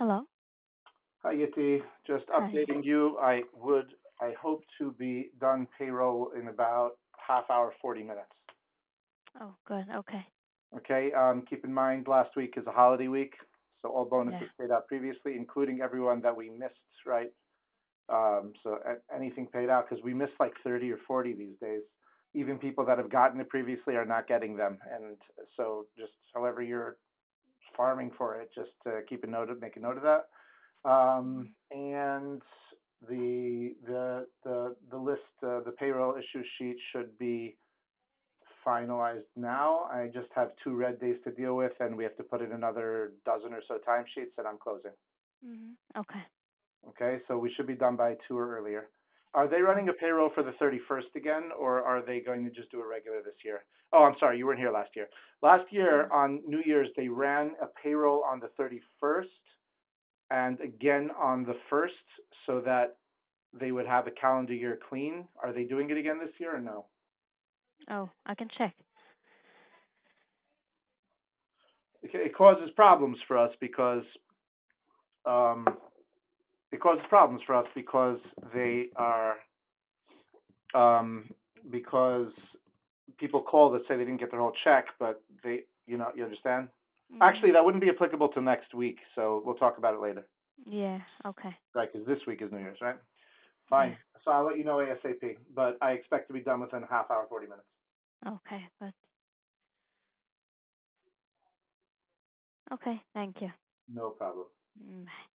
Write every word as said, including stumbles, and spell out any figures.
Hello. Hi, Yeti. Just Hi. updating you. I would, I hope to be done payroll in about half hour, forty minutes. Oh, good. Okay. Okay. Um, keep in mind, last week is a holiday week, so all Yeah. bonuses paid out previously, including everyone that we missed, right? Um, so a- anything paid out because we missed like thirty or forty these days. Even people that have gotten it previously are not getting them, and so just however you're farming for it, just uh, keep a note of, make a note of that. Um, and the the the the list, uh, the payroll issue sheet should be finalized now. I just have two red days to deal with, and we have to put in another dozen or so timesheets, and I'm closing. Mm-hmm. Okay. Okay, so we should be done by two or earlier. Are they running a payroll for the thirty-first again, or are they going to just do a regular this year? Oh, I'm sorry, you weren't here last year. Last year on New Year's, they ran a payroll on the thirty-first and again on the first so that they would have a calendar year clean. Are they doing it again this year or no? Oh, I can check. It, it causes problems for us because um, it causes problems for us because they are um, because people call that say they didn't get their whole check, but they, you know, you understand. Mm-hmm. Actually, that wouldn't be applicable to next week, so we'll talk about it later, Yeah. Okay. right? Because this week is New Year's, right? Yeah. Fine. So I'll let you know ASAP, but I expect to be done within a half hour, forty minutes. Okay. But okay. Thank you. No problem. Mm.